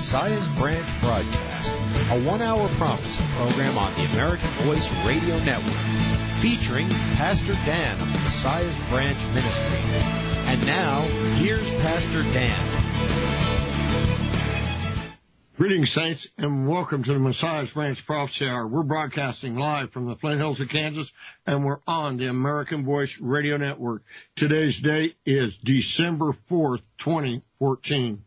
Messiah's Branch broadcast, a one-hour prophecy program on the American Voice Radio Network, featuring Pastor Dan of the Messiah's Branch Ministry. And now, here's Pastor Dan. Greetings, saints, and welcome to the Messiah's Branch Prophecy Hour. We're broadcasting live from the Flint Hills of Kansas, and we're on the American Voice Radio Network. Today's date is December 4th, 2014.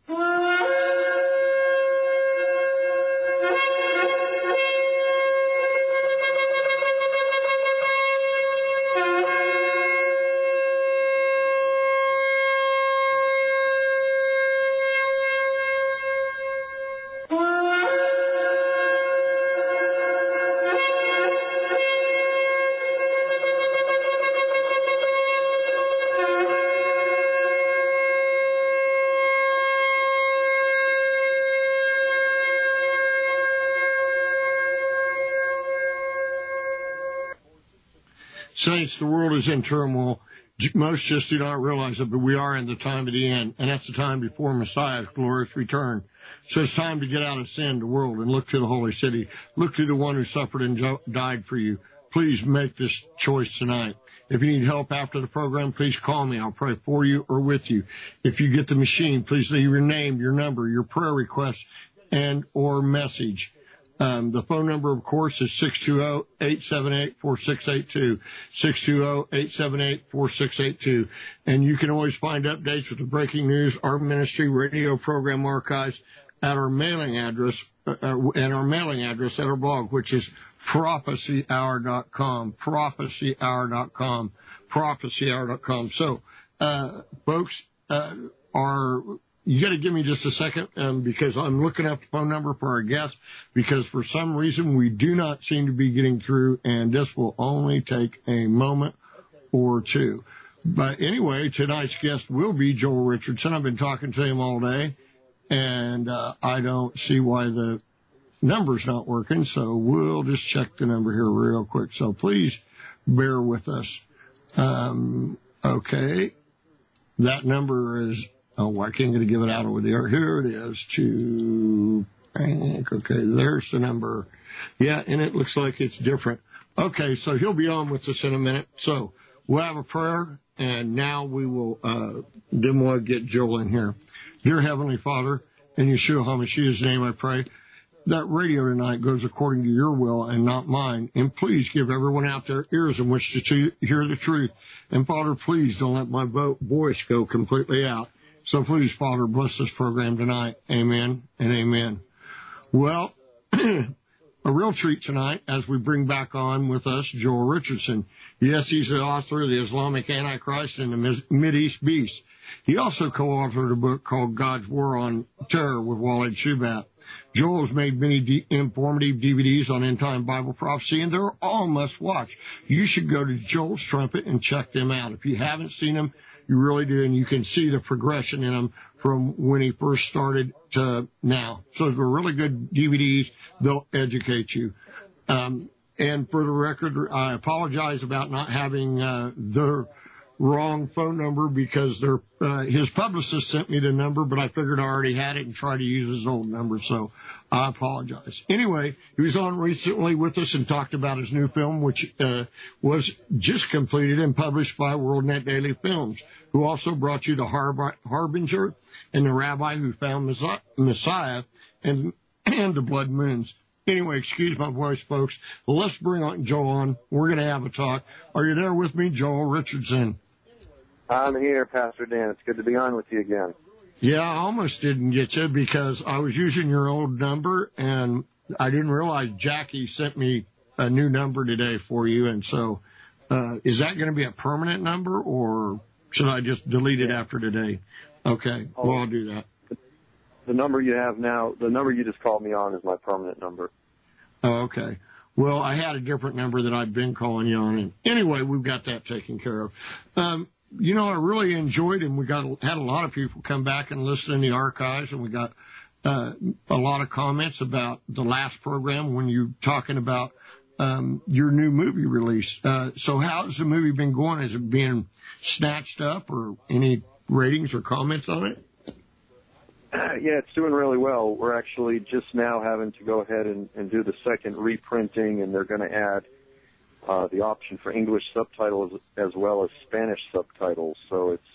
Saints, the world is in turmoil. Most just do not realize it, but we are in the time of the end, and that's the time before Messiah's glorious return. So it's time to get out of sin, the world, and look to the holy city. Look to the one who suffered and died for you. Please make this choice tonight. If you need help after the program, please call me. I'll pray for you or with you. If you get the machine, please leave your name, your number, your prayer request, and or message. The phone number, of course, is 620-878-4682, 620-878-4682. And you can always find updates with the breaking news, our ministry radio program archives at our mailing address, at our blog, which is prophecyhour.com, prophecyhour.com. So, folks, you got to give me just a second because I'm looking up the phone number for our guest because for some reason we do not seem to be getting through, and this will only take a moment or two. But anyway, tonight's guest will be Joel Richardson. I've been talking to him all day, and I don't see why the number's not working, so we'll just check the number here real quick. So please bear with us. Okay. That number is... Oh, I can't give it out over there. Here it is, okay, there's the number. Yeah, and it looks like it's different. Okay, so he'll be on with us in a minute. So we'll have a prayer, and now we will, then we'll get Joel in here. Dear Heavenly Father, in Yeshua HaMashiach's name I pray, that radio tonight goes according to your will and not mine. And please give everyone out there ears in which to hear the truth. And Father, please don't let my voice go completely out. So please, Father, bless this program tonight. Amen and amen. Well, a real treat tonight as we bring back on with us Joel Richardson. Yes, he's the author of The Islamic Antichrist and the Mideast Beast. He also co-authored a book called God's War on Terror with Walid Shubat. Joel has made many informative DVDs on end-time Bible prophecy, and they're all must-watch. You should go to Joel's Trumpet and check them out. If you haven't seen them, you really do, and you can see the progression in them from when he first started to now. So they're really good DVDs. They'll educate you. And for the record, I apologize about not having the wrong phone number because his publicist sent me the number, but I figured I already had it and tried to use his old number, so I apologize. Anyway, he was on recently with us and talked about his new film, which was just completed and published by WorldNet Daily Films, who also brought you The Harbinger and The Rabbi Who Found Messiah and The Blood Moons. Anyway, excuse my voice, folks. Let's bring on Joel on. We're going to have a talk. Are you there with me, Joel Richardson? I'm here, Pastor Dan. It's good to be on with you again. Yeah, I almost didn't get you because I was using your old number, and I didn't realize Jackie sent me a new number today for you. And so is that going to be a permanent number, or should I just delete it after today? Okay, well, I'll do that. The number you have now, the number you just called me on is my permanent number. Oh, okay. Well, I had a different number that I'd been calling you on. And anyway, we've got that taken care of. You know, I really enjoyed, and we had a lot of people come back and listen in the archives, and we got a lot of comments about the last program when you were talking about your new movie release. So how's the movie been going? Is it being snatched up, or any ratings or comments on it? Yeah, it's doing really well. We're actually just now having to go ahead and do the second reprinting, and they're going to add the option for English subtitles as well as Spanish subtitles. So it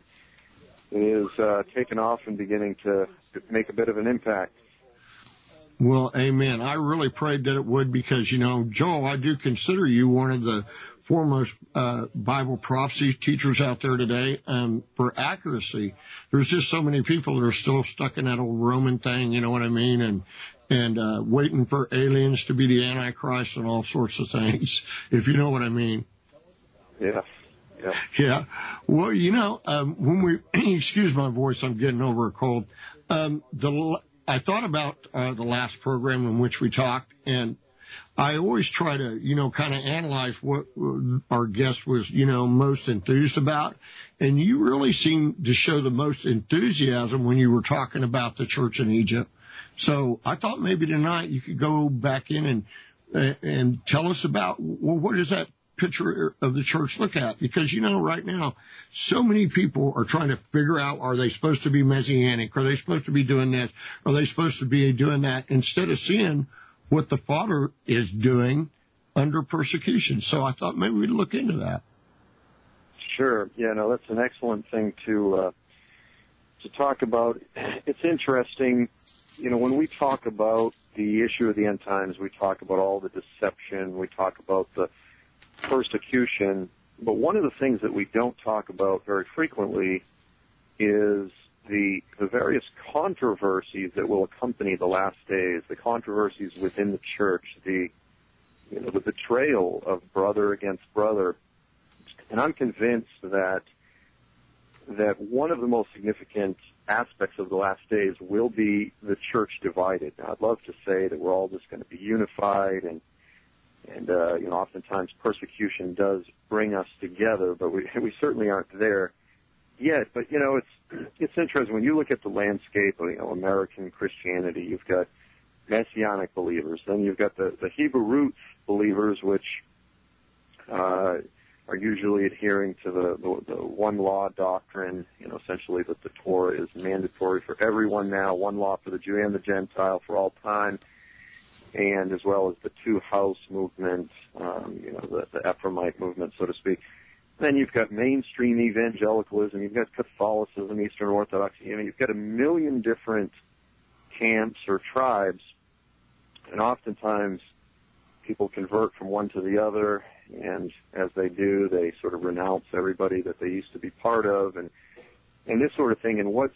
is taken off and beginning to make a bit of an impact. Well, amen. I really prayed that it would because, Joel, I do consider you one of the foremost Bible prophecy teachers out there today for accuracy. There's just so many people that are still stuck in that old Roman thing, you know what I mean, and waiting for aliens to be the Antichrist and all sorts of things, if you know what I mean. Yeah. Yeah. Well, when we, excuse my voice, I'm getting over a cold. I thought about the last program in which we talked, and I always try to, kind of analyze what our guest was, most enthused about. And you really seemed to show the most enthusiasm when you were talking about the church in Egypt. So I thought maybe tonight you could go back in and tell us about, well, what does that picture of the church look at? Because, right now, so many people are trying to figure out, are they supposed to be Messianic? Are they supposed to be doing this? Are they supposed to be doing that? Instead of seeing what the Father is doing under persecution. So I thought maybe we'd look into that. Sure. Yeah, no, that's an excellent thing to talk about. It's interesting, when we talk about the issue of the end times, we talk about all the deception, we talk about the persecution, but one of the things that we don't talk about very frequently is the various controversies that will accompany the last days, the controversies within the church, the betrayal of brother against brother. And I'm convinced that one of the most significant aspects of the last days will be the church divided. Now, I'd love to say that we're all just going to be unified, and oftentimes persecution does bring us together, but we certainly aren't there yet. But it's interesting when you look at the landscape of American Christianity. You've got Messianic believers, then you've got the Hebrew roots believers, which are usually adhering to the one law doctrine. Essentially that the Torah is mandatory for everyone now, one law for the Jew and the Gentile for all time. And as well as the two-house movement, the Ephraimite movement, so to speak. Then you've got mainstream evangelicalism, you've got Catholicism, Eastern Orthodoxy, you've got a million different camps or tribes, and oftentimes people convert from one to the other, and as they do, they sort of renounce everybody that they used to be part of, and this sort of thing. And what's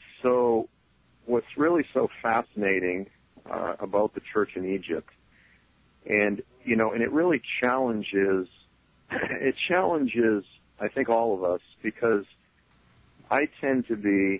really so fascinating about the church in Egypt, and it really challenges, I think, all of us, because I tend to be,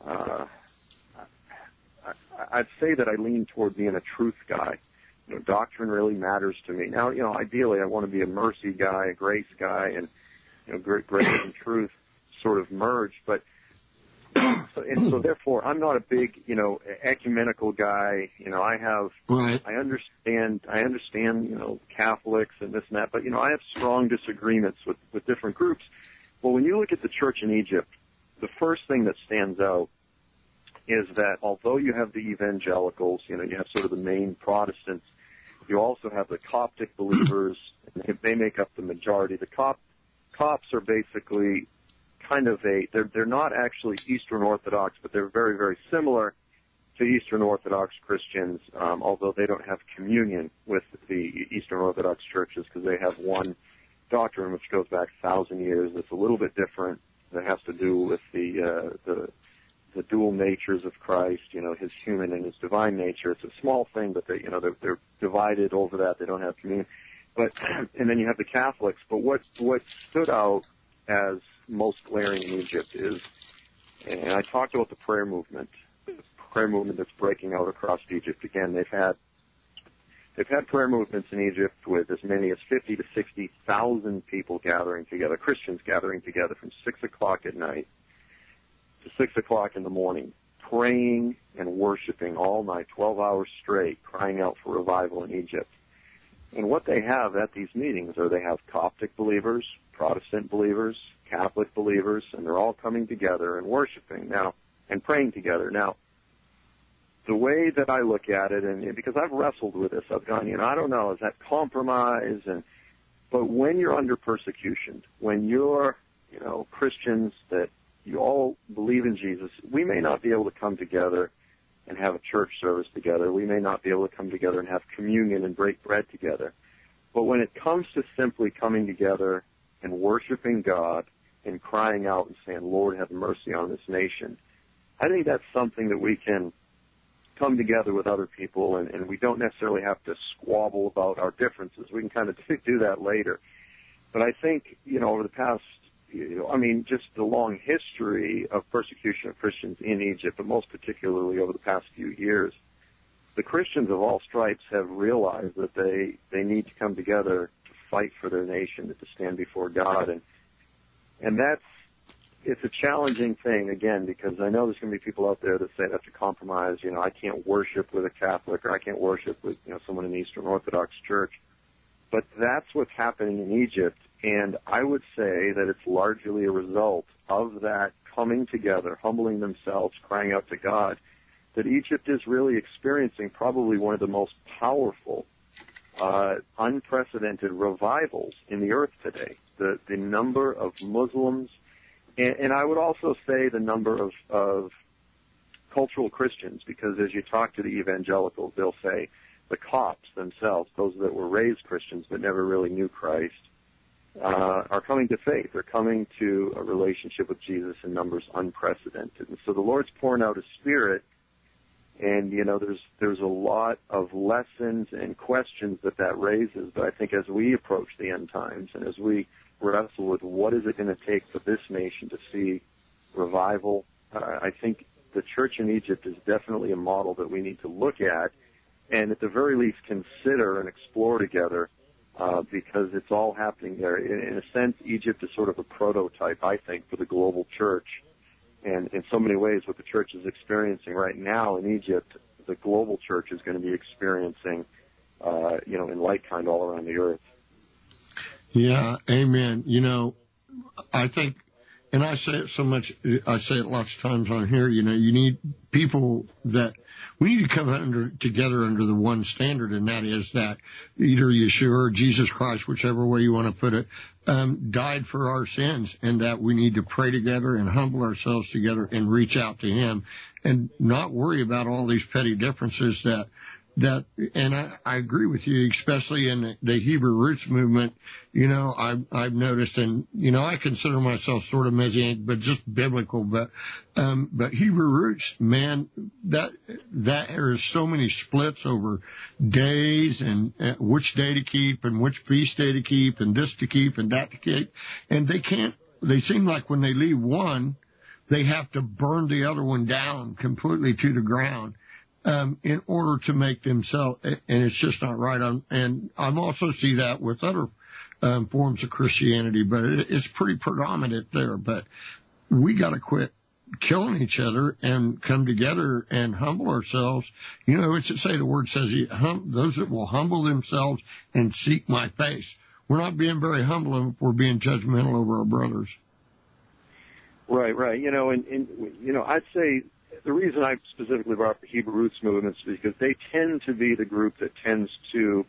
I'd say that I lean toward being a truth guy. Doctrine really matters to me. Now, ideally I want to be a mercy guy, a grace guy, and grace and truth sort of merge, but so therefore, I'm not a big, ecumenical guy. I understand, Catholics and this and that, but, I have strong disagreements with different groups. Well, when you look at the church in Egypt, the first thing that stands out is that although you have the evangelicals, you have sort of the main Protestants, you also have the Coptic believers, and they make up the majority. The Copts are basically kind of they're not actually Eastern Orthodox, but they're very, very similar to Eastern Orthodox Christians, although they don't have communion with the Eastern Orthodox churches because they have one doctrine which goes back 1,000 years. It's a little bit different. That has to do with the dual natures of Christ, his human and his divine nature. It's a small thing, but they're divided over that. They don't have communion. But and then you have the Catholics. But what stood out as most glaring in Egypt is, and I talked about the prayer movement that's breaking out across Egypt. Again, they've had prayer movements in Egypt with as many as 50 to 60,000 people gathering together, Christians gathering together from 6 o'clock at night to 6 o'clock in the morning, praying and worshiping all night, 12 hours straight, crying out for revival in Egypt. And what they have at these meetings are they have Coptic believers, Protestant believers, Catholic believers, and they're all coming together and worshiping now and praying together. Now, the way that I look at it, and because I've wrestled with this, I've gone, I don't know, is that compromise? But when you're under persecution, when you're, Christians that you all believe in Jesus, we may not be able to come together and have a church service together. We may not be able to come together and have communion and break bread together. But when it comes to simply coming together and worshiping God and crying out and saying, Lord, have mercy on this nation, I think that's something that we can come together with other people, and we don't necessarily have to squabble about our differences. We can kind of do that later. But I think, over the past, just the long history of persecution of Christians in Egypt, but most particularly over the past few years, the Christians of all stripes have realized that they need to come together to fight for their nation, to stand before God. And it's a challenging thing, again, because I know there's going to be people out there that say that's a compromise. I can't worship with a Catholic, or I can't worship with, someone in the Eastern Orthodox Church. But that's what's happening in Egypt. And I would say that it's largely a result of that coming together, humbling themselves, crying out to God, that Egypt is really experiencing probably one of the most powerful, unprecedented revivals in the earth today. The number of Muslims, and I would also say the number of cultural Christians, because as you talk to the evangelicals, they'll say the Copts themselves, those that were raised Christians but never really knew Christ, are coming to faith. They're coming to a relationship with Jesus in numbers unprecedented. And so the Lord's pouring out His Spirit, and, there's a lot of lessons and questions that raises. But I think as we approach the end times and as we wrestle with what is it going to take for this nation to see revival, I think the church in Egypt is definitely a model that we need to look at and at the very least consider and explore together, because it's all happening there. In a sense, Egypt is sort of a prototype, I think, for the global church. And in so many ways, what the church is experiencing right now in Egypt, the global church is going to be experiencing, in like kind all around the earth. Yeah, amen. I think, and I say it so much, I say it lots of times on here, you need people we need to come together under the one standard, and that is that either Yeshua or Jesus Christ, whichever way you want to put it, died for our sins, and that we need to pray together and humble ourselves together and reach out to Him and not worry about all these petty differences and I agree with you, especially in the Hebrew roots movement. I've noticed, and I consider myself sort of Messianic, but just biblical. But Hebrew roots, man, that there's so many splits over days and which day to keep and which feast day to keep and this to keep and that to keep, and they seem like when they leave one, they have to burn the other one down completely to the ground. In order to make themselves, and it's just not right. And I also see that with other forms of Christianity, but it's pretty predominant there. But we got to quit killing each other and come together and humble ourselves. It's to say the word says, those that will humble themselves and seek my face. We're not being very humble if we're being judgmental over our brothers. Right. I'd say the reason I specifically brought up the Hebrew Roots movement is because they tend to be the group that tends to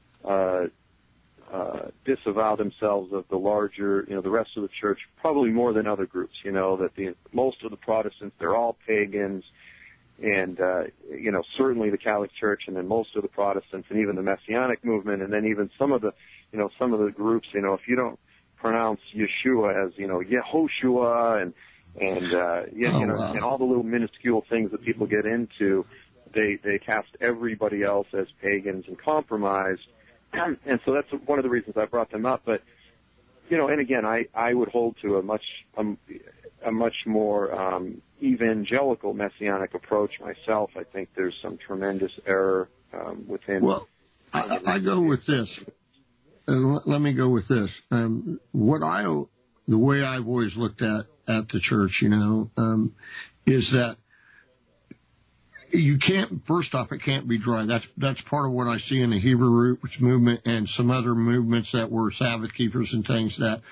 disavow themselves of the larger, the rest of the church, probably more than other groups. That most of the Protestants, they're all pagans, and certainly the Catholic Church, and then most of the Protestants, and even the Messianic movement, and then even some of the groups. If you don't pronounce Yeshua as Yehoshua and all the little minuscule things that people get into, they cast everybody else as pagans and compromised, and so that's one of the reasons I brought them up. But and again, I would hold to a much more evangelical messianic approach myself. I think there's some tremendous error within. Well, I go with this. Let me go with this. The way I've always looked at the church, is that you can't, first off, it can't be dry. That's part of what I see in the Hebrew Roots movement and some other movements that were Sabbath keepers and things, that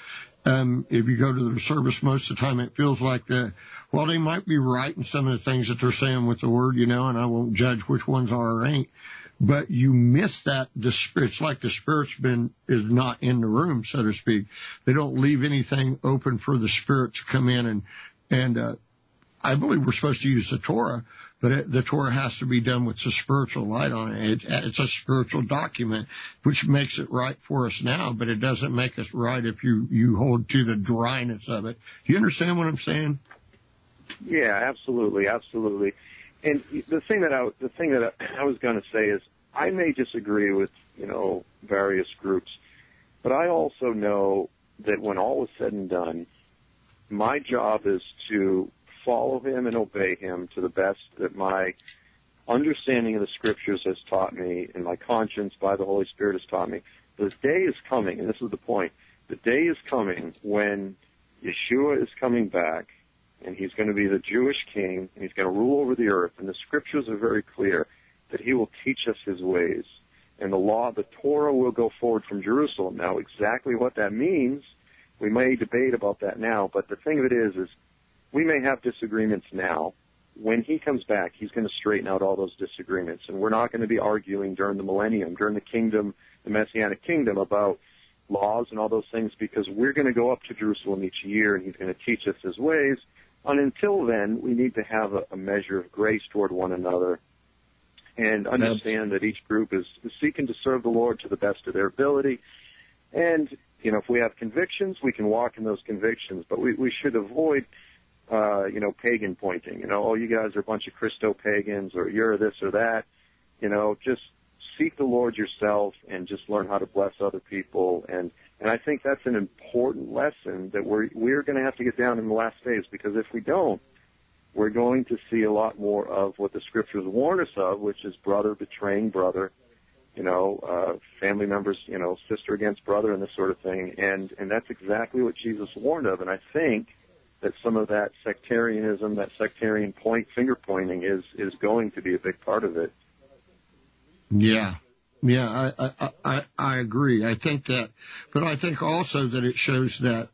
if you go to the service most of the time, it feels like well, they might be right in some of the things that they're saying with the word, and I won't judge which ones are or ain't, but you miss that. It's like the Spirit's is not in the room, so to speak. They don't leave anything open for the Spirit to come in, and I believe we're supposed to use the Torah, but the Torah has to be done with the spiritual light on it. It's a spiritual document, which makes it right for us now, but it doesn't make us right if you hold to the dryness of it. Do you understand what I'm saying? Yeah, absolutely, absolutely. And the thing that I was going to say is, I may disagree with various groups, but I also know that when all is said and done, my job is to follow him and obey him to the best that my understanding of the Scriptures has taught me, and my conscience by the Holy Spirit has taught me. The day is coming, and this is the point, the day is coming when Yeshua is coming back, and he's going to be the Jewish king, and he's going to rule over the earth, and the Scriptures are very clear that he will teach us his ways, and the Torah will go forward from Jerusalem. Now, exactly what that means, we may debate about that now, but the thing of it is we may have disagreements now. When he comes back, he's going to straighten out all those disagreements, and we're not going to be arguing during the millennium, during the kingdom, the Messianic kingdom, about laws and all those things, because we're going to go up to Jerusalem each year, and he's going to teach us his ways. And until then, we need to have a measure of grace toward one another and understand that each group is seeking to serve the Lord to the best of their ability. And, if we have convictions, we can walk in those convictions, but we should avoid pagan pointing, oh, you guys are a bunch of Christo-pagans, or you're this or that, just seek the Lord yourself and just learn how to bless other people. And I think that's an important lesson that we're going to have to get down in the last days, because if we don't, we're going to see a lot more of what the Scriptures warn us of, which is brother betraying brother, family members, sister against brother, and this sort of thing. And that's exactly what Jesus warned of. And I think that some of that sectarianism, that sectarian finger pointing is going to be a big part of it. Yeah, I agree. I think that, but I think also that it shows that,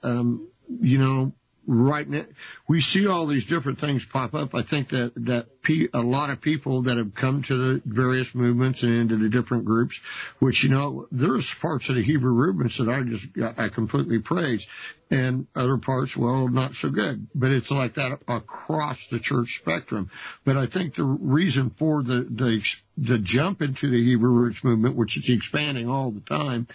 right now we see all these different things pop up. I think that a lot of people that have come to the various movements and into the different groups, which, there's parts of the Hebrew movements that I completely praise, and other parts, well, not so good. But it's like that across the church spectrum. But I think the reason for the jump into the Hebrew roots movement, which is expanding all the time,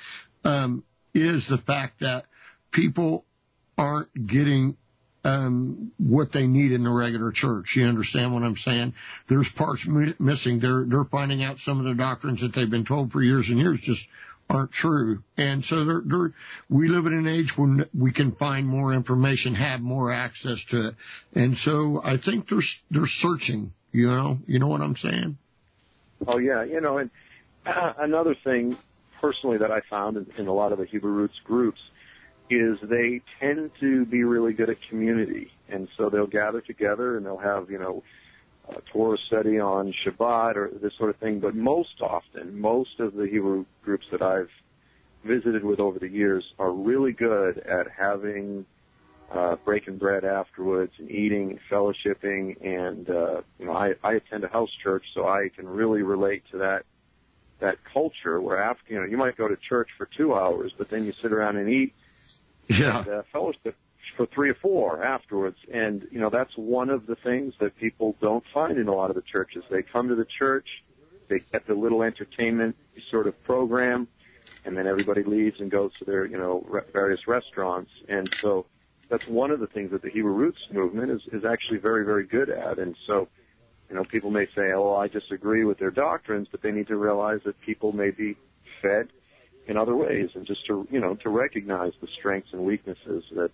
is the fact that people aren't getting what they need in the regular church. You understand what I'm saying? There's parts missing. They're finding out some of the doctrines that they've been told for years and years just aren't true. And so we live in an age when we can find more information, have more access to it. And so I think they're searching, you know what I'm saying? Oh, yeah. And another thing personally that I found in a lot of the Hebrew roots groups is they tend to be really good at community. And so they'll gather together and they'll have, a Torah study on Shabbat or this sort of thing. But most often, most of the Hebrew groups that I've visited with over the years are really good at having breaking bread afterwards and eating and fellowshipping. And, I attend a house church, so I can really relate to that culture where after, you might go to church for 2 hours, but then you sit around and eat. Yeah. And fellowship for 3 or 4 afterwards. And, that's one of the things that people don't find in a lot of the churches. They come to the church, they get the little entertainment sort of program, and then everybody leaves and goes to their, various restaurants. And so that's one of the things that the Hebrew Roots movement is actually very, very good at. And so, people may say, oh, I disagree with their doctrines, but they need to realize that people may be fed in other ways, and just to recognize the strengths and weaknesses that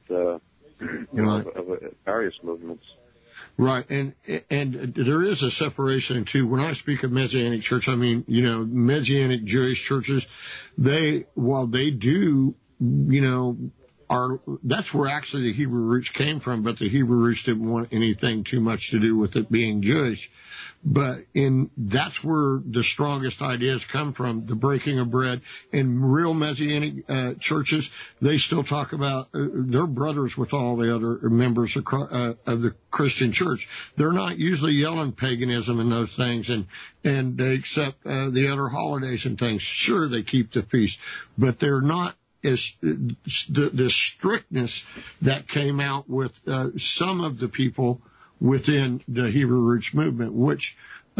of various movements. Right, and there is a separation too. When I speak of Messianic church, I mean Messianic Jewish churches. While they do that's where actually the Hebrew roots came from, but the Hebrew roots didn't want anything too much to do with it being Jewish. But that's where the strongest ideas come from, the breaking of bread. In real Messianic churches, they still talk about they're brothers with all the other members of the Christian church. They're not usually yelling paganism and those things, and they accept the other holidays and things. Sure, they keep the feast, but they're not as the strictness that came out with some of the people within the Hebrew Roots movement, which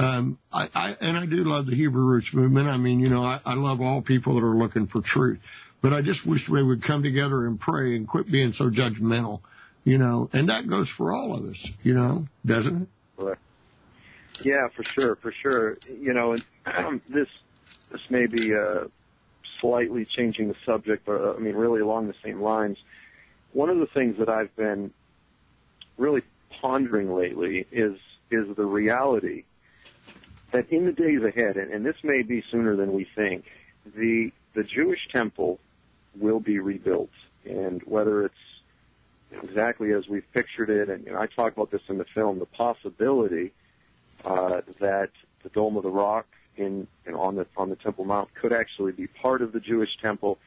I do love the Hebrew Roots movement. I mean, I love all people that are looking for truth, but I just wish we would come together and pray and quit being so judgmental, and that goes for all of us, doesn't it? Right. Yeah, for sure. And this may be slightly changing the subject, but really along the same lines. One of the things that I've been really pondering lately is the reality that in the days ahead, and this may be sooner than we think, the Jewish temple will be rebuilt. And whether it's exactly as we've pictured it, and I talk about this in the film, the possibility that the Dome of the Rock on the Temple Mount could actually be part of the Jewish temple.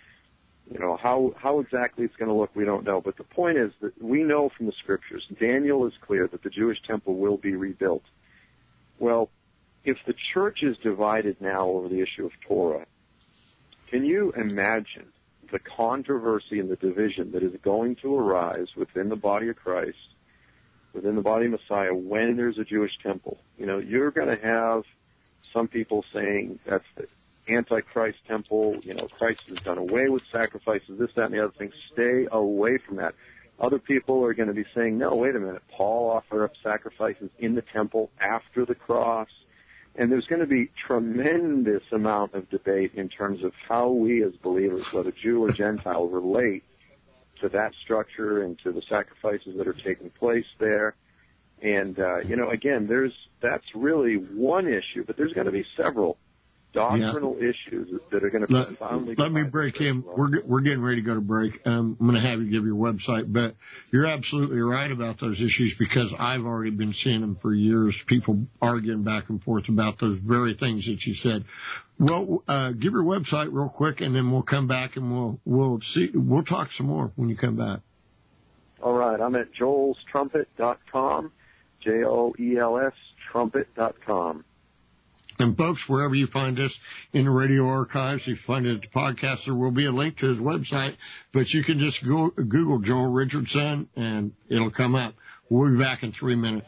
How exactly it's going to look, we don't know. But the point is that we know from the Scriptures, Daniel is clear that the Jewish temple will be rebuilt. Well, if the church is divided now over the issue of Torah, can you imagine the controversy and the division that is going to arise within the body of Christ, within the body of Messiah, when there's a Jewish temple? You're going to have some people saying that's the Antichrist temple, Christ has done away with sacrifices, this, that, and the other thing. Stay away from that. Other people are going to be saying, no, wait a minute, Paul offered up sacrifices in the temple after the cross. And there's going to be tremendous amount of debate in terms of how we as believers, whether Jew or Gentile, relate to that structure and to the sacrifices that are taking place there. And, again, that's really one issue, but there's going to be several doctrinal issues that are going to profoundly... Let me break in. We're getting ready to go to break. I'm going to have you give your website, but you're absolutely right about those issues because I've already been seeing them for years, people arguing back and forth about those very things that you said. Well, give your website real quick, and then we'll come back and we'll talk some more when you come back. All right. I'm at joelstrumpet.com, JOELS trumpet.com. And folks, wherever you find us in the radio archives, you find it at the podcast, there will be a link to his website, but you can just Google Joel Richardson and it'll come up. We'll be back in 3 minutes.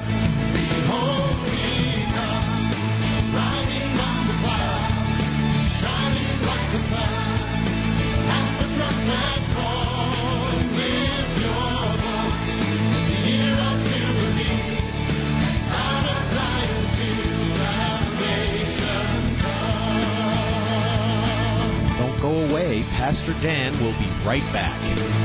Pastor Dan will be right back.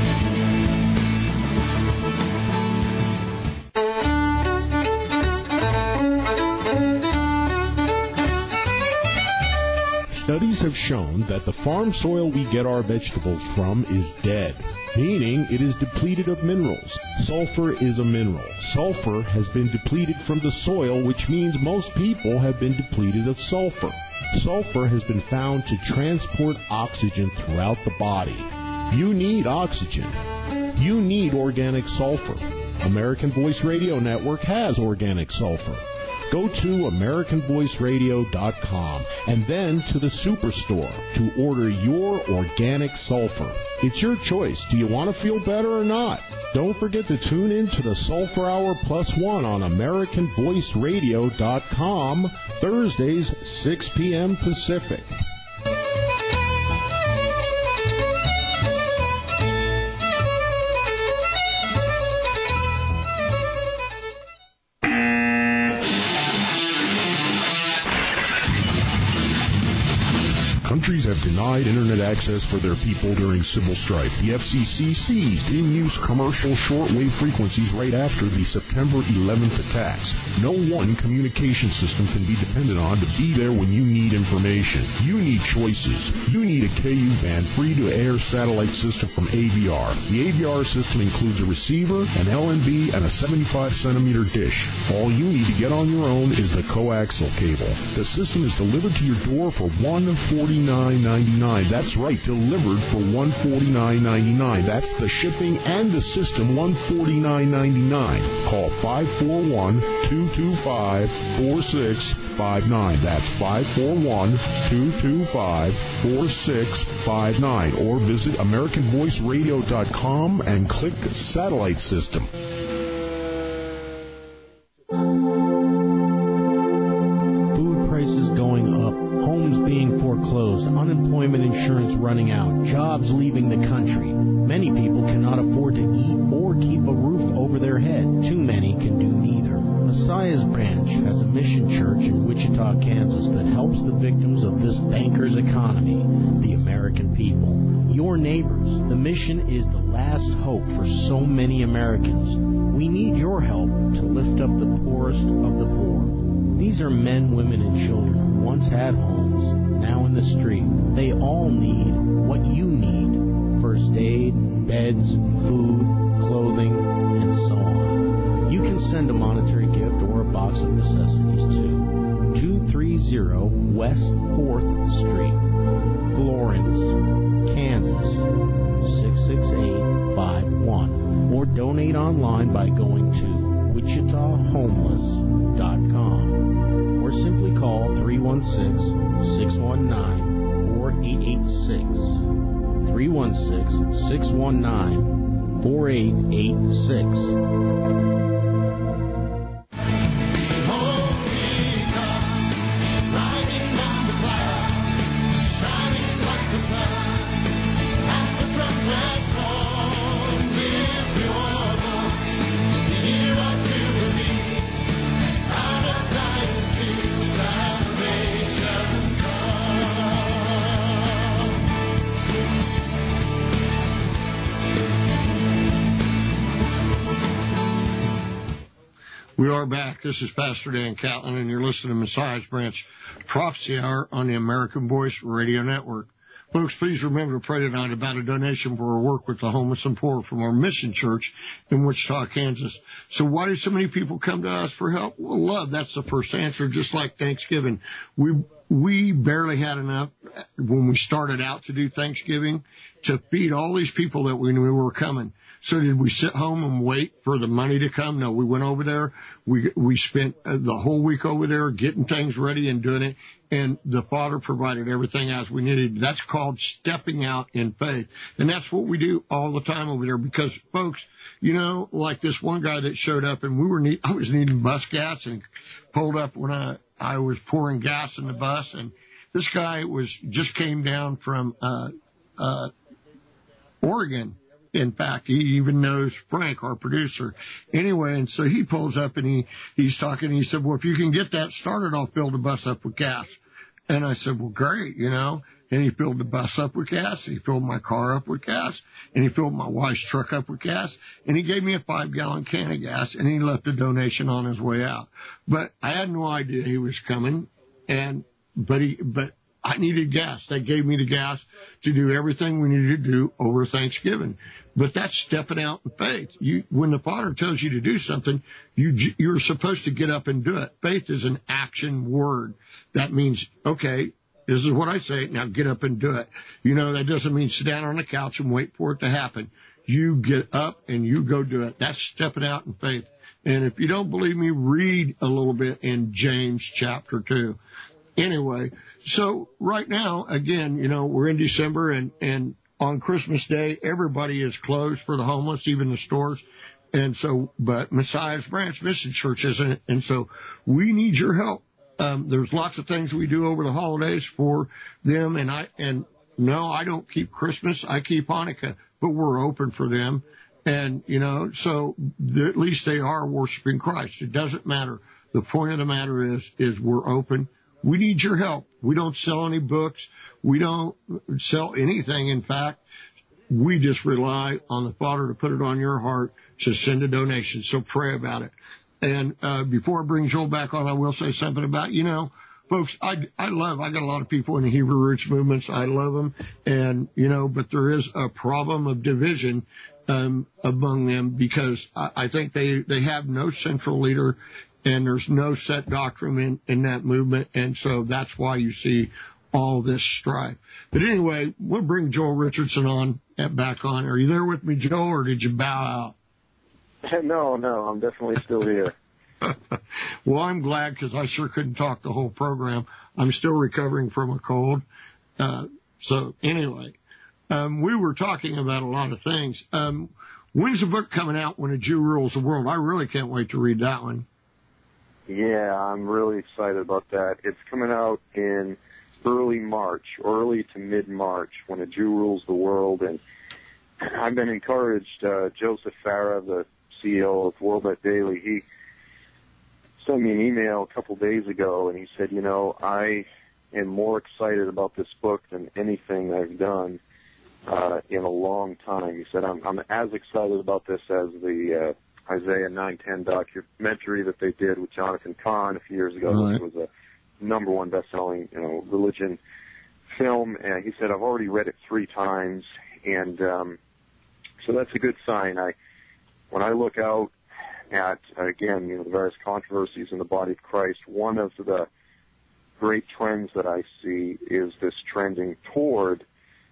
Studies have shown that the farm soil we get our vegetables from is dead, meaning it is depleted of minerals. Sulfur is a mineral. Sulfur has been depleted from the soil, which means most people have been depleted of sulfur. Sulfur has been found to transport oxygen throughout the body. You need oxygen. You need organic sulfur. American Voice Radio Network has organic sulfur. Go to AmericanVoiceRadio.com and then to the Superstore to order your organic sulfur. It's your choice. Do you want to feel better or not? Don't forget to tune in to the Sulfur Hour +1 on AmericanVoiceRadio.com, Thursdays, 6 p.m. Pacific. Countries have denied internet access for their people during civil strife. The FCC seized in-use commercial shortwave frequencies right after the September 11th attacks. No one communication system can be depended on to be there when you need information. You need choices. You need a KU band free-to-air satellite system from AVR. The AVR system includes a receiver, an LNB, and a 75-centimeter dish. All you need to get on your own is the coaxial cable. The system is delivered to your door for $149.99. That's right, delivered for $149.99. That's the shipping and the system, $149.99. Call 541-225-4659. That's 541-225-4659. Or visit AmericanVoiceRadio.com and click Satellite System. Foreclosed, unemployment insurance running out, jobs leaving the country. Many people cannot afford to eat or keep a roof over their head. Too many can do neither. Messiah's Branch has a mission church in Wichita, Kansas that helps the victims of this banker's economy, the American people. Your neighbors. The mission is the last hope for so many Americans. We need your help to lift up the poorest of the poor. These are men, women, and children who once had homes, now in the street. They all need what you need. First aid, beds, food, clothing, and so on. You can send a monetary gift or a box of necessities to 230 West 4th Street, Florence, Kansas, 66851. Or donate online by going to WichitaHomeless.com. Or simply call 316-619-4886. 316-619-4886. We are back. This is Pastor Dan Catlin, and you're listening to Messiah's Branch Prophecy Hour on the American Voice Radio Network. Folks, please remember to pray tonight about a donation for our work with the homeless and poor from our mission church in Wichita, Kansas. So why do so many people come to us for help? Well, love, that's the first answer, just like Thanksgiving. We barely had enough when we started out to do Thanksgiving to feed all these people that we knew were coming. So did we sit home and wait for the money to come? No, we went over there. We spent the whole week over there getting things ready and doing it. And the Father provided everything as we needed. That's called stepping out in faith. And that's what we do all the time over there because, folks, you know, like this one guy that showed up and I was needing bus gas and pulled up when I was pouring gas in the bus. And this guy just came down from Oregon. In fact, he even knows Frank, our producer. Anyway, and so he pulls up and he's talking. And he said, well, if you can get that started, I'll fill the bus up with gas. And I said, well, great, you know. And he filled the bus up with gas. He filled my car up with gas. And he filled my wife's truck up with gas. And he gave me a 5-gallon can of gas. And he left a donation on his way out. But I had no idea he was coming. But I needed gas. They gave me the gas to do everything we needed to do over Thanksgiving. But that's stepping out in faith. When the Father tells you to do something, you're supposed to get up and do it. Faith is an action word. That means, okay, this is what I say, now get up and do it. You know, that doesn't mean sit down on the couch and wait for it to happen. You get up and you go do it. That's stepping out in faith. And if you don't believe me, read a little bit in James chapter 2. Anyway, so right now, again, you know, we're in December and on Christmas Day, everybody is closed for the homeless, even the stores. And so, but Messiah's Branch Mission Church isn't. And so we need your help. There's lots of things we do over the holidays for them. And no, I don't keep Christmas. I keep Hanukkah, but we're open for them. And, you know, so at least they are worshiping Christ. It doesn't matter. The point of the matter is we're open. we need your help. We don't sell any books. We don't sell anything. In fact, we just rely on the Father to put it on your heart to send a donation. So pray about it. And before I bring Joel back on, I will say something about, folks, I got a lot of people in the Hebrew Roots movements. I love them. And, but there is a problem of division among them because I think they have no central leader and there's no set doctrine in that movement. And so that's why you see all this strife. But anyway, we'll bring Joel Richardson back on. Are you there with me, Joel, or did you bow out? No, I'm definitely still here. Well, I'm glad because I sure couldn't talk the whole program. I'm still recovering from a cold. So anyway, we were talking about a lot of things. When's the book coming out, When a Jew Rules the World? I really can't wait to read that one. Yeah, I'm really excited about that. It's coming out in early to mid-March, When a Jew Rules the World. And I've been encouraged. Joseph Farah, the CEO of WorldNet Daily, he sent me an email a couple days ago, and he said, I am more excited about this book than anything I've done in a long time. He said, I'm as excited about this as the Isaiah 9:10 documentary that they did with Jonathan Cahn a few years ago. Right. It was a #1 best-selling, religion film. And he said, I've already read it 3 times, and so that's a good sign. When I look out at, again, the various controversies in the body of Christ, one of the great trends that I see is this trending toward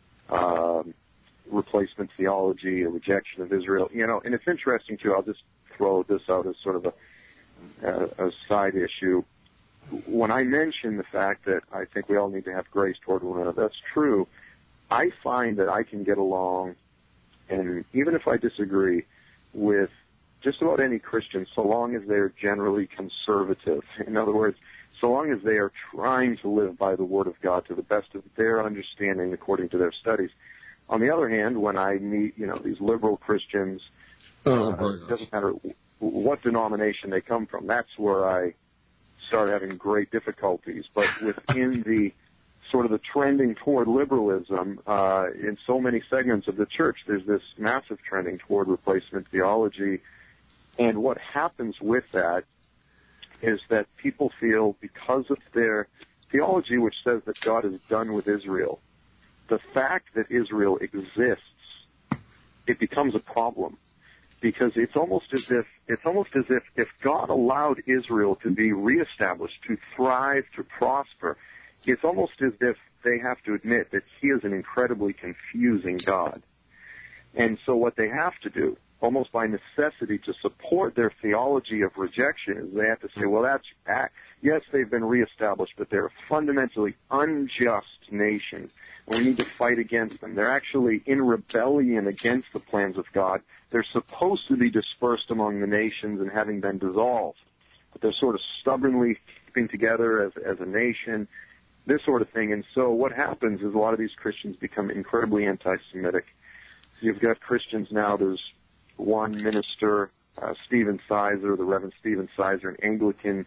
replacement theology, a rejection of Israel. And it's interesting, too. I'll just throw this out as sort of a side issue. When I mention the fact that I think we all need to have grace toward one another, that's true. I find that I can get along, and even if I disagree with just about any Christian, so long as they're generally conservative. In other words, so long as they are trying to live by the Word of God to the best of their understanding according to their studies. On the other hand, when I meet, these liberal Christians, it doesn't matter what denomination they come from, that's where I start having great difficulties. But within the sort of the trending toward liberalism, in so many segments of the church, there's this massive trending toward replacement theology. And what happens with that is that people feel, because of their theology, which says that God is done with Israel, the fact that Israel exists, it becomes a problem, because it's almost as if God allowed Israel to be reestablished, to thrive, to prosper. It's almost as if they have to admit that He is an incredibly confusing God. And so what they have to do, almost by necessity, to support their theology of rejection, is they have to say, well, yes, they've been reestablished, but they're a fundamentally unjust nation, and we need to fight against them. They're actually in rebellion against the plans of God. They're supposed to be dispersed among the nations and having been dissolved, but they're sort of stubbornly keeping together as a nation, this sort of thing. And so what happens is a lot of these Christians become incredibly anti-Semitic. You've got Christians now, there's one minister, Stephen Sizer, the Reverend Stephen Sizer, an Anglican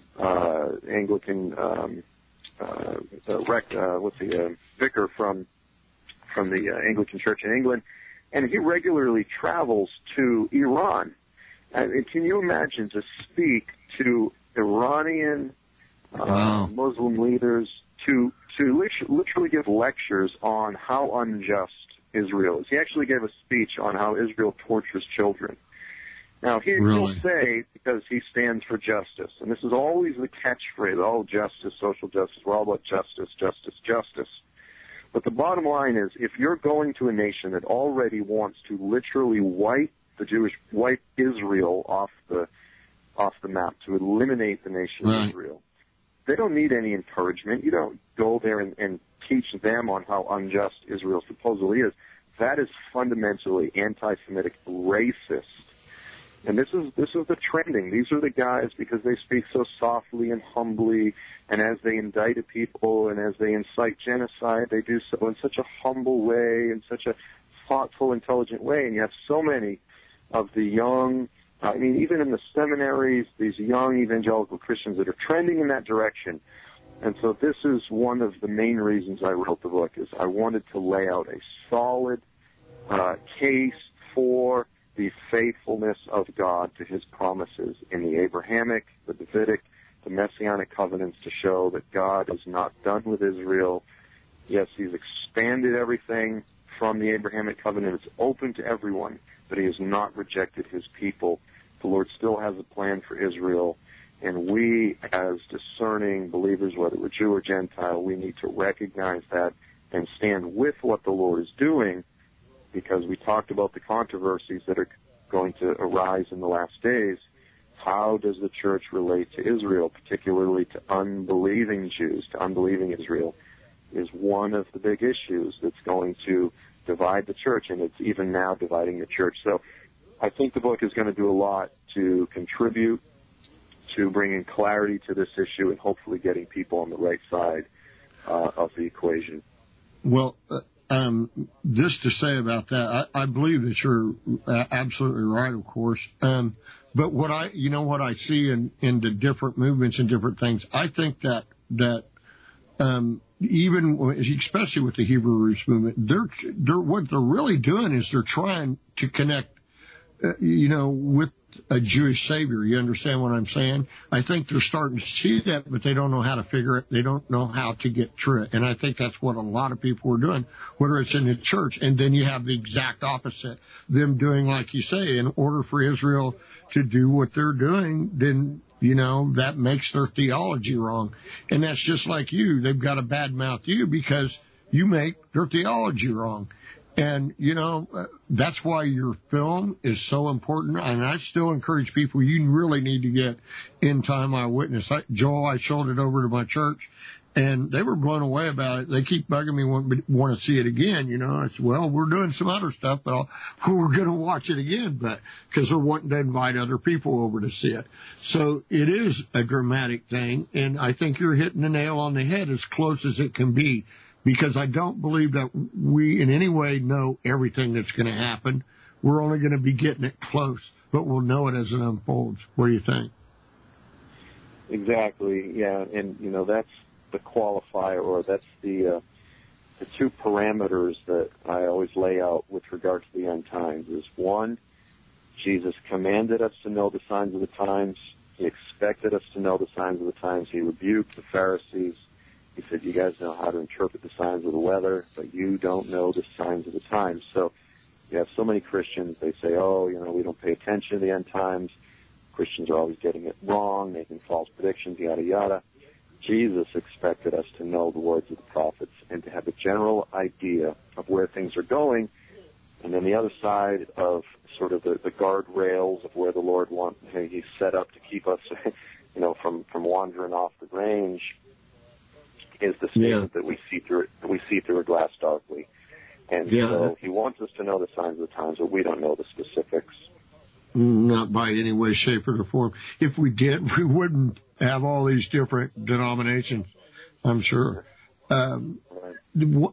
vicar from the Anglican Church in England, and he regularly travels to Iran. And can you imagine to speak to Iranian Muslim leaders, to literally give lectures on how unjust Israel is? He actually gave a speech on how Israel tortures children. Now, he'll say, because he stands for justice, and this is always the catchphrase, justice, social justice, we're all about justice, justice, justice. But the bottom line is, if you're going to a nation that already wants to literally wipe Israel off the map, to eliminate the nation of Israel, they don't need any encouragement. You don't go there and teach them on how unjust Israel supposedly is. That is fundamentally anti-Semitic, racist. And this is the trending. These are the guys, because they speak so softly and humbly, and as they indict a people and as they incite genocide, they do so in such a humble way, in such a thoughtful, intelligent way. And you have so many of the young, even in the seminaries, these young evangelical Christians that are trending in that direction. And so this is one of the main reasons I wrote the book, is I wanted to lay out a solid case for the faithfulness of God to his promises in the Abrahamic, the Davidic, the Messianic covenants, to show that God is not done with Israel. Yes, he's expanded everything from the Abrahamic covenant. It's open to everyone, but he has not rejected his people. The Lord still has a plan for Israel, and we, as discerning believers, whether we're Jew or Gentile, we need to recognize that and stand with what the Lord is doing, because we talked about the controversies that are going to arise in the last days. How does the church relate to Israel, particularly to unbelieving Jews, to unbelieving Israel, is one of the big issues that's going to divide the church, and it's even now dividing the church. So I think the book is going to do a lot to contribute to bringing clarity to this issue and hopefully getting people on the right side of the equation. Well, this to say about that, I believe that you're absolutely right, of course. But what I see in the different movements and different things, I think that even especially with the Hebrew Roots movement, they're what they're really doing is they're trying to connect, with a Jewish Savior. You understand what I'm saying? I think they're starting to see that, but they don't know how to figure it. They don't know how to get through it. And I think that's what a lot of people are doing, whether it's in the church. And then you have the exact opposite, them doing, like you say, in order for Israel to do what they're doing, then, that makes their theology wrong. And that's just like you. They've got to badmouth you because you make their theology wrong. And, that's why your film is so important. And I still encourage people, you really need to get End Time Eyewitness. Joel, I showed it over to my church, and they were blown away about it. They keep bugging me, want to see it again. I said, well, we're doing some other stuff, but we're going to watch it again, because they're wanting to invite other people over to see it. So it is a dramatic thing, and I think you're hitting the nail on the head as close as it can be. Because I don't believe that we in any way know everything that's going to happen. We're only going to be getting it close, but we'll know it as it unfolds. What do you think? Exactly, yeah. And, that's the qualifier, or that's the two parameters that I always lay out with regard to the end times. Is one, Jesus commanded us to know the signs of the times. He expected us to know the signs of the times. He rebuked the Pharisees. He said, you guys know how to interpret the signs of the weather, but you don't know the signs of the times. So you have so many Christians, they say, we don't pay attention to the end times. Christians are always getting it wrong, making false predictions, yada, yada. Jesus expected us to know the words of the prophets and to have a general idea of where things are going. And then the other side of sort of the guardrails of where the Lord He's set up to keep us, from wandering off the range, is the statement that we see through a glass darkly. And so he wants us to know the signs of the times, but we don't know the specifics. Not by any way, shape, or form. If we did, we wouldn't have all these different denominations, I'm sure. Something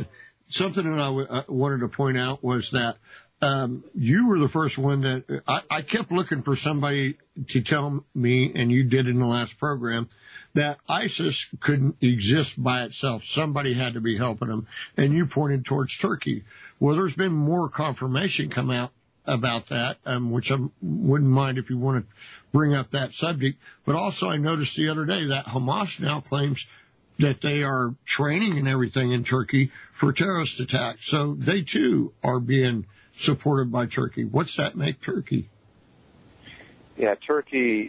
that I wanted to point out was that you were the first one that I kept looking for somebody to tell me, and you did in the last program, that ISIS couldn't exist by itself. Somebody had to be helping them, and you pointed towards Turkey. Well, there's been more confirmation come out about that, which I wouldn't mind if you want to bring up that subject. But also I noticed the other day that Hamas now claims that they are training and everything in Turkey for terrorist attacks. So they, too, are being supported by Turkey. What's that make Turkey? Yeah, Turkey,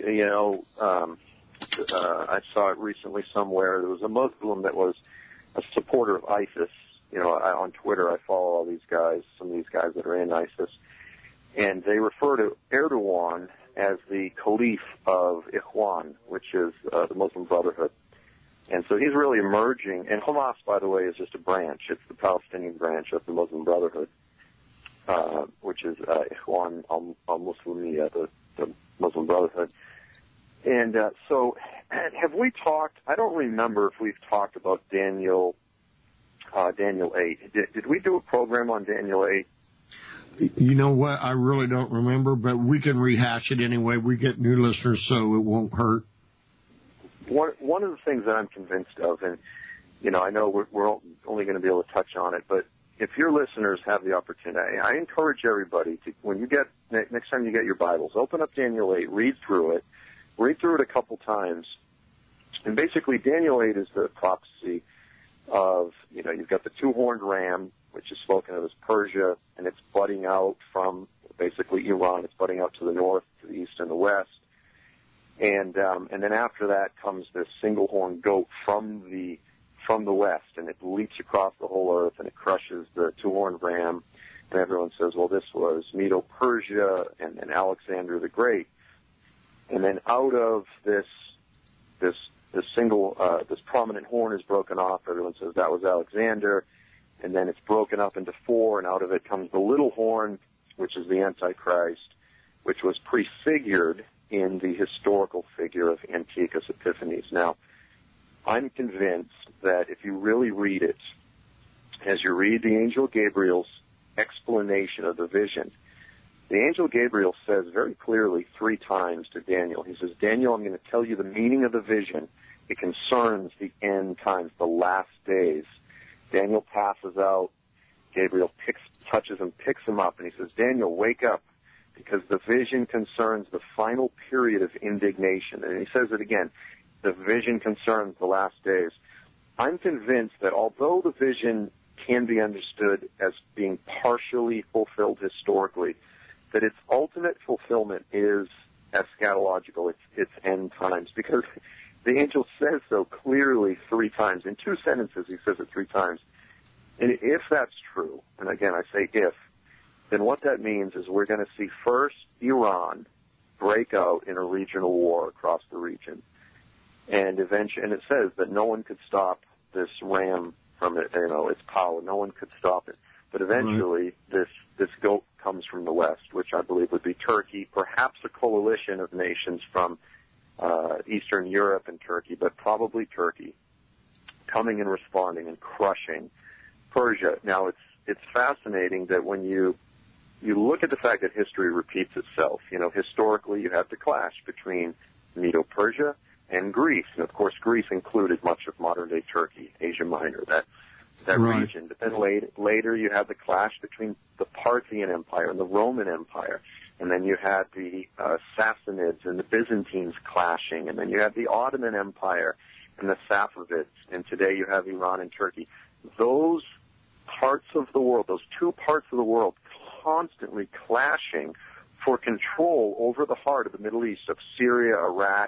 I saw it recently somewhere. There was a Muslim that was a supporter of ISIS. On Twitter, I follow all these guys, some of these guys that are in ISIS, and they refer to Erdogan as the Caliph of Ikhwan, which is the Muslim Brotherhood. And so he's really emerging. And Hamas, by the way, is just a branch. It's the Palestinian branch of the Muslim Brotherhood, which is Ikhwan al-Muslimiyya, the Muslim Brotherhood. And so have we talked, I don't remember if we've talked about Daniel 8. Did we do a program on Daniel 8? You know what? I really don't remember, but we can rehash it anyway. We get new listeners, so it won't hurt. one of the things that I'm convinced of, and I know we're only going to be able to touch on it, but if your listeners have the opportunity, I encourage everybody to, when you get, next time you get your Bibles, open up Daniel 8, read through it a couple times. And basically Daniel 8 is the prophecy of, you've got the two-horned ram, which is spoken of as Persia, and it's budding out from basically Iran. It's budding out to the north, to the east, and the west. And then after that comes this single-horned goat from the west, and it leaps across the whole earth, and it crushes the two-horned ram. And everyone says, well, this was Medo-Persia and Alexander the Great. And then out of this prominent horn is broken off. Everyone says that was Alexander. And then it's broken up into four, and out of it comes the little horn, which is the Antichrist, which was prefigured in the historical figure of Antiochus Epiphanes. Now, I'm convinced that if you really read it, as you read the angel Gabriel's explanation of the vision, the angel Gabriel says very clearly 3 times to Daniel, he says, Daniel, I'm going to tell you the meaning of the vision. It concerns the end times, the last days. Daniel passes out. Gabriel touches him, picks him up, and he says, Daniel, wake up, because the vision concerns the final period of indignation. And he says it again, the vision concerns the last days. I'm convinced that although the vision can be understood as being partially fulfilled historically, that its ultimate fulfillment is eschatological, it's end times, because the angel says so clearly 3 times. In 2 sentences, he says it 3 times. And if that's true, and again, I say if, then what that means is we're going to see first Iran break out in a regional war across the region. And eventually, and it says that no one could stop this ram from it, its power. No one could stop it. But eventually, this goat comes from the west, which I believe would be Turkey, perhaps a coalition of nations from Eastern Europe and Turkey, but probably Turkey, coming and responding and crushing Persia. Now, it's fascinating that when you look at the fact that history repeats itself, historically you have the clash between Medo-Persia and Greece. And, of course, Greece included much of modern-day Turkey, Asia Minor, that right. region. But then later you have the clash between the Parthian Empire and the Roman Empire. And then you had the Sassanids and the Byzantines clashing. And then you had the Ottoman Empire and the Safavids. And today you have Iran and Turkey. Those parts of the world, those 2 parts of the world, constantly clashing for control over the heart of the Middle East, of Syria, Iraq,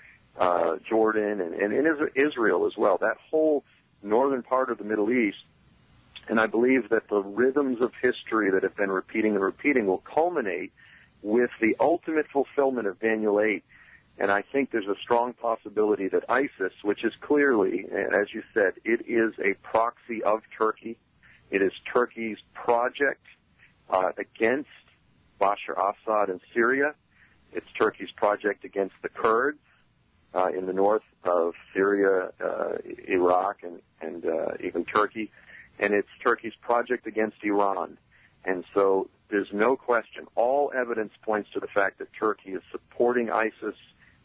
Jordan, and Israel as well. That whole northern part of the Middle East. And I believe that the rhythms of history that have been repeating and repeating will culminate with the ultimate fulfillment of Daniel 8. And I think there's a strong possibility that ISIS, which is clearly, as you said, it is a proxy of Turkey. It is Turkey's project against Bashar Assad in Syria. It's Turkey's project against the Kurds in the north of Syria, Iraq, and even Turkey. And it's Turkey's project against Iran. And so there's no question. All evidence points to the fact that Turkey is supporting ISIS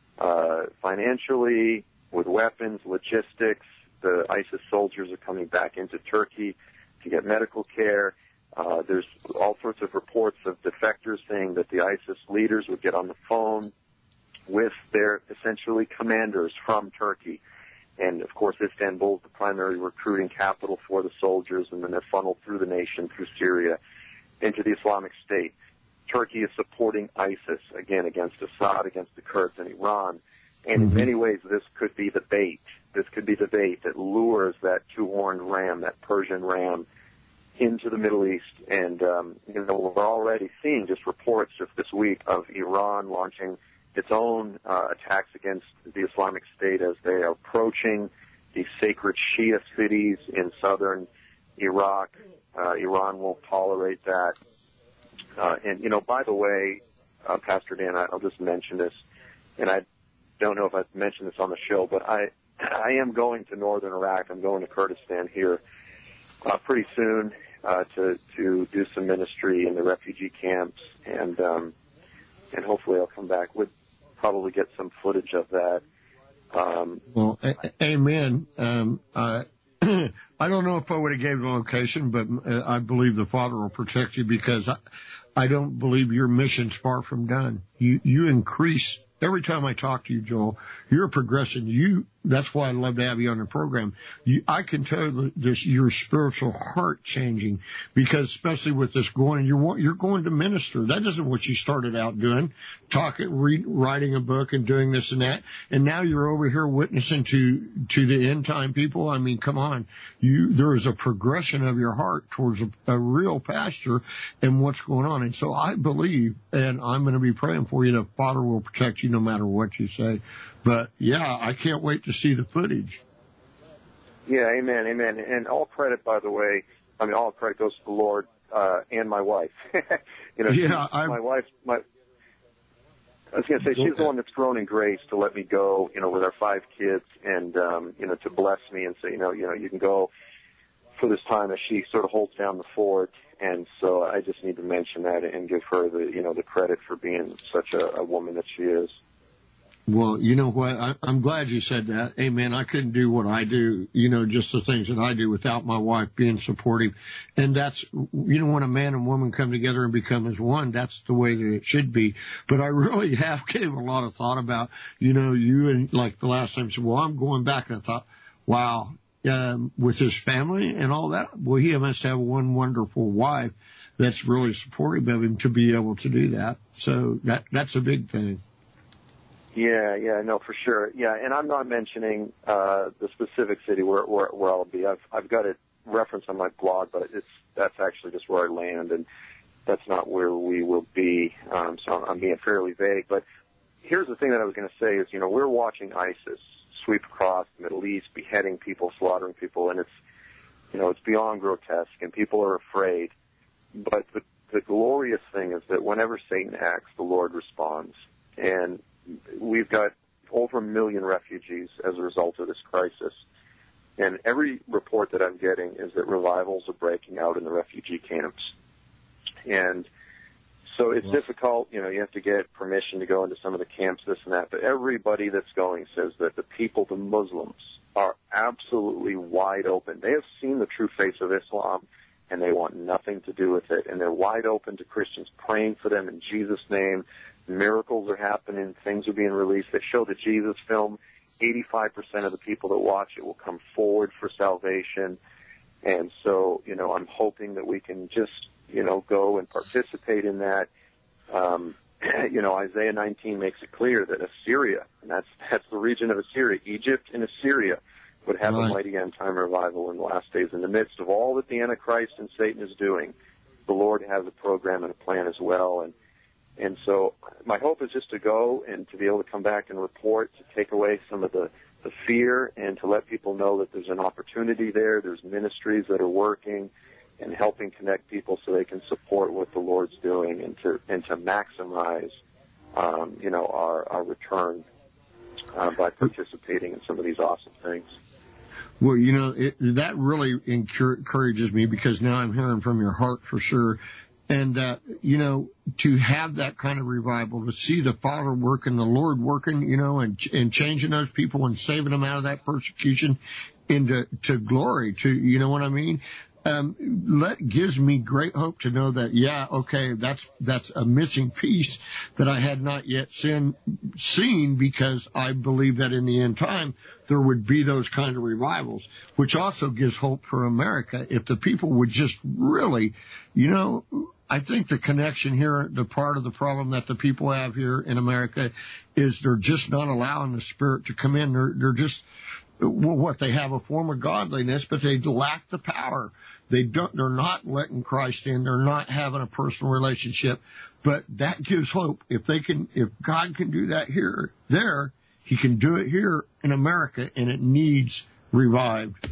financially, with weapons, logistics. The ISIS soldiers are coming back into Turkey to get medical care. There's all sorts of reports of defectors saying that the ISIS leaders would get on the phone with their essentially commanders from Turkey. And, of course, Istanbul is the primary recruiting capital for the soldiers, and then they're funneled through the nation, through Syria, into the Islamic State. Turkey is supporting ISIS, again, against Assad, against the Kurds and Iran. And in many ways, this could be the bait. This could be the bait that lures that 2-horned ram, that Persian ram, into the Middle East. And, we're already seeing just reports just this week of Iran launching its own attacks against the Islamic State as they are approaching these sacred Shia cities in southern Iraq. Iran won't tolerate that. And, by the way, Pastor Dan, I'll just mention this, and I don't know if I've mentioned this on the show, but I am going to northern Iraq. I'm going to Kurdistan here pretty soon to do some ministry in the refugee camps, and hopefully I'll come back with probably get some footage of that. Well, amen. I don't know if I would have gave the location, but I believe the Father will protect you, because I don't believe your mission's far from done. You increase. Every time I talk to you, Joel, you're progressing. That's why I love to have you on the program. I can tell your spiritual heart changing, because especially with this you're going to minister. That isn't what you started out doing, writing a book and doing this and that. And now you're over here witnessing to the end time people. I mean, come on. There is a progression of your heart towards a real pastor and what's going on. And so I believe, and I'm going to be praying for you, that Father will protect you no matter what you say. But yeah, I can't wait to see the footage. Yeah, amen. And all credit, by the way, all credit goes to the Lord and my wife. My wife. I was going to say, she's the one that's grown in grace to let me go, with our 5 kids, and to bless me and say, you can go for this time, as she sort of holds down the fort. And so I just need to mention that and give her the credit for being such a woman that she is. Well, you know what? I'm glad you said that. Amen. I couldn't do what I do, just the things that I do without my wife being supportive. And that's, when a man and woman come together and become as one, that's the way that it should be. But I really have gave a lot of thought about, you and like the last time you said, well, I'm going back. And I thought, wow, with his family and all that, well, he must have one wonderful wife that's really supportive of him to be able to do that. So that's a big thing. Yeah, no, for sure. Yeah, and I'm not mentioning the specific city where I'll be. I've got it referenced on my blog, but that's actually just where I land, and that's not where we will be. So I'm being fairly vague. But here's the thing that I was going to say is, we're watching ISIS sweep across the Middle East, beheading people, slaughtering people, and it's beyond grotesque, and people are afraid. But the glorious thing is that whenever Satan acts, the Lord responds, and we've got over 1 million refugees as a result of this crisis. And every report that I'm getting is that revivals are breaking out in the refugee camps. And so it's difficult. You have to get permission to go into some of the camps, this and that. But everybody that's going says that the people, the Muslims, are absolutely wide open. They have seen the true face of Islam, and they want nothing to do with it. And they're wide open to Christians praying for them in Jesus' name. Miracles are happening. Things are being released. They show the Jesus film. 85% of the people that watch it will come forward for salvation. And so, I'm hoping that we can just, go and participate in that. Isaiah 19 makes it clear that Assyria, and that's the region of Assyria, Egypt and Assyria, would have a mighty end-time revival in the last days. In the midst of all that the Antichrist and Satan is doing, the Lord has a program and a plan as well. And so my hope is just to go and to be able to come back and report, to take away some of the fear, and to let people know that there's an opportunity there. There's ministries that are working and helping connect people so they can support what the Lord's doing, and to maximize, our return by participating in some of these awesome things. Well, that really encourages me, because now I'm hearing from your heart for sure. And that, to have that kind of revival, to see the Father working, the Lord working, and changing those people and saving them out of that persecution into glory, you know what I mean? Gives me great hope to know that, that's a missing piece that I had not yet seen, because I believe that in the end time there would be those kind of revivals, which also gives hope for America if the people would just really, I think the connection here, the part of the problem that the people have here in America is they're just not allowing the Spirit to come in. They're just, they have a form of godliness, but they lack the power. They're not letting Christ in. They're not having a personal relationship. But that gives hope. If God can do that there, He can do it here in America, and it needs revived.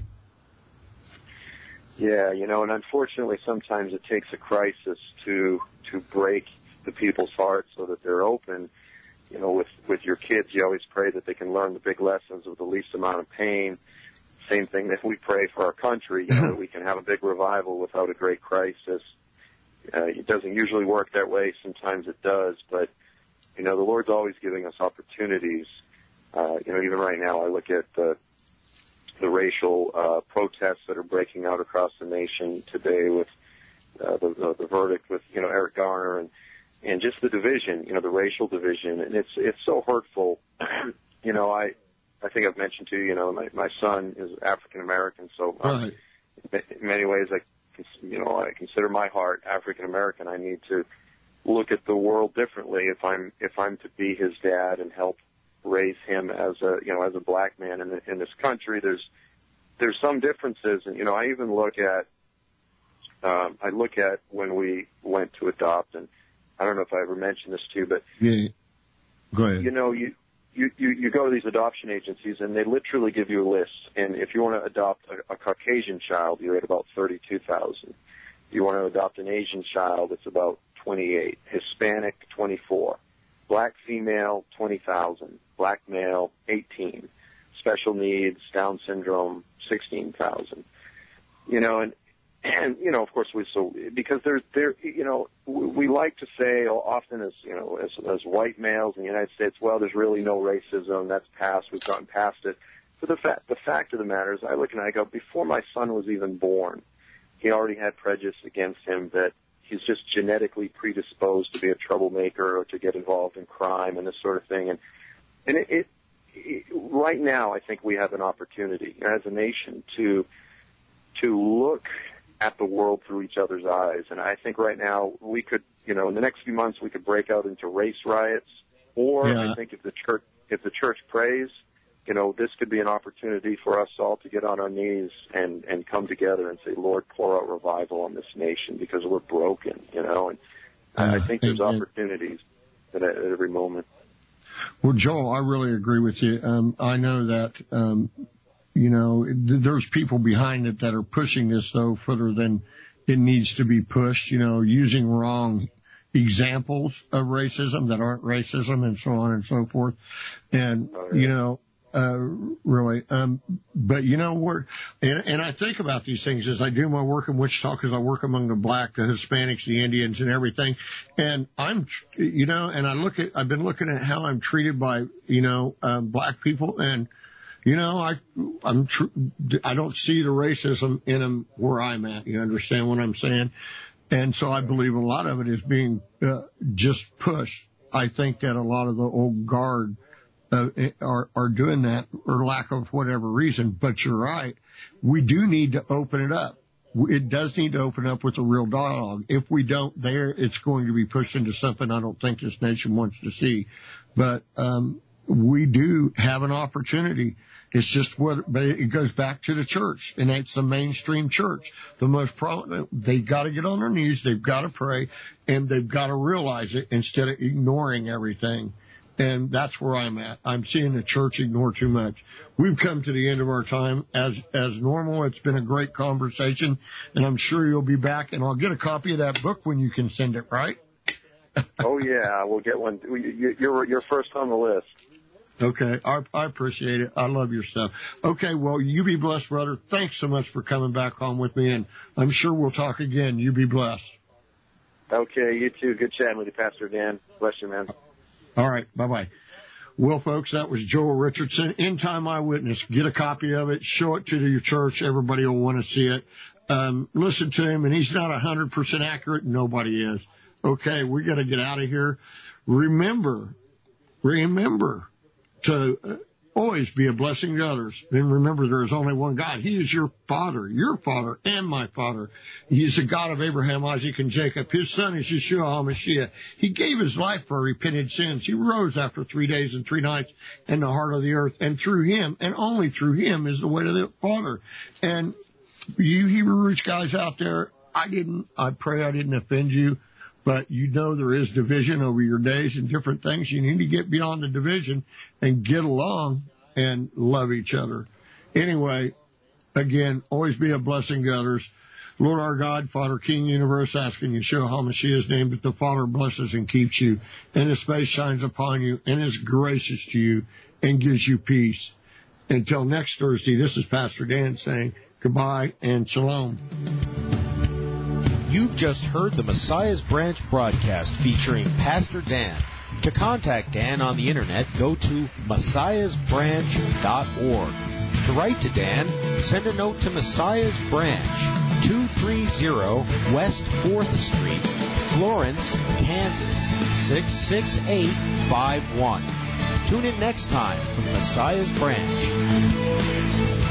Yeah, and unfortunately sometimes it takes a crisis to break the people's hearts so that they're open. With your kids, you always pray that they can learn the big lessons with the least amount of pain. Same thing that we pray for our country, that we can have a big revival without a great crisis. It doesn't usually work that way. Sometimes it does, but, the Lord's always giving us opportunities Even right now, I look at the racial protests that are breaking out across the nation today with the verdict with Eric Garner and just the division, the racial division, and it's so hurtful. I think I've mentioned to you, my son is African American, so right. In many ways, I consider my heart African American. I need to look at the world differently if I'm to be his dad and help raise him as a black man in this country. There's some differences, and I even look at when we went to adopt, and I don't know if I ever mentioned this to you, but yeah. Go ahead. You go to these adoption agencies and they literally give you a list. And if you want to adopt a Caucasian child, you're at about $32,000. You want to adopt an Asian child, it's about $28,000. Hispanic, $24,000. Black female, $20,000. Black male, $18,000. Special needs, Down syndrome, $16,000. And of course, because we like to say often as white males in the United States, well, there's really no racism. That's past. We've gotten past it. But the fact of the matter is, I look and I go, before my son was even born, he already had prejudice against him that he's just genetically predisposed to be a troublemaker or to get involved in crime and this sort of thing. And it right now, I think we have an opportunity as a nation to look at the world through each other's eyes. And I think right now we could, in the next few months, we could break out into race riots. Or I think if the church prays, this could be an opportunity for us all to get on our knees and come together and say, Lord, pour out revival on this nation because we're broken, And I think there's opportunities at every moment. Well, Joel, I really agree with you. I know that, there's people behind it that are pushing this, though, further than it needs to be pushed, using wrong examples of racism that aren't racism and so on and so forth. And, really. But, and I think about these things as I do my work in Wichita because I work among the black, the Hispanics, the Indians, and everything. And I've been looking at how I'm treated by, black people, and I don't see the racism in them where I'm at. You understand what I'm saying? And so I believe a lot of it is being just pushed. I think that a lot of the old guard are doing that for lack of whatever reason. But you're right. We do need to open it up. It does need to open up with a real dialogue. If we don't it's going to be pushed into something I don't think this nation wants to see. But we do have an opportunity. It's just but it goes back to the church, and that's the mainstream church. The most prominent, they've got to get on their knees, they've got to pray, and they've got to realize it instead of ignoring everything. And that's where I'm at. I'm seeing the church ignore too much. We've come to the end of our time. As normal, it's been a great conversation, and I'm sure you'll be back, and I'll get a copy of that book when you can send it, right? Oh, yeah, we'll get one. You're first on the list. Okay, I appreciate it. I love your stuff. Okay, well, you be blessed, brother. Thanks so much for coming back on with me, and I'm sure we'll talk again. You be blessed. Okay, you too. Good chatting with you, Pastor Dan. Bless you, man. All right, bye-bye. Well, folks, that was Joel Richardson, End Time Eyewitness. Get a copy of it. Show it to your church. Everybody will want to see it. Listen to him, and he's not 100% accurate. Nobody is. Okay, we got to get out of here. Remember to always be a blessing to others. And remember, there is only one God. He is your Father, and my Father. He is the God of Abraham, Isaac, and Jacob. His Son is Yeshua HaMashiach. He gave his life for repented sins. He rose after 3 days and 3 nights in the heart of the earth. And through him, and only through him, is the way to the Father. And you Hebrew roots guys out there, I pray I didn't offend you. But there is division over your days and different things. You need to get beyond the division and get along and love each other. Anyway, again, always be a blessing to others. Lord our God, Father, King, Universe, asking Yeshua HaMashiach's name that the Father blesses and keeps you, and His face shines upon you, and is gracious to you, and gives you peace. Until next Thursday, this is Pastor Dan saying goodbye and shalom. You've just heard the Messiah's Branch broadcast featuring Pastor Dan. To contact Dan on the internet, go to messiahsbranch.org. To write to Dan, send a note to Messiah's Branch, 230 West 4th Street, Florence, Kansas, 66851. Tune in next time for Messiah's Branch.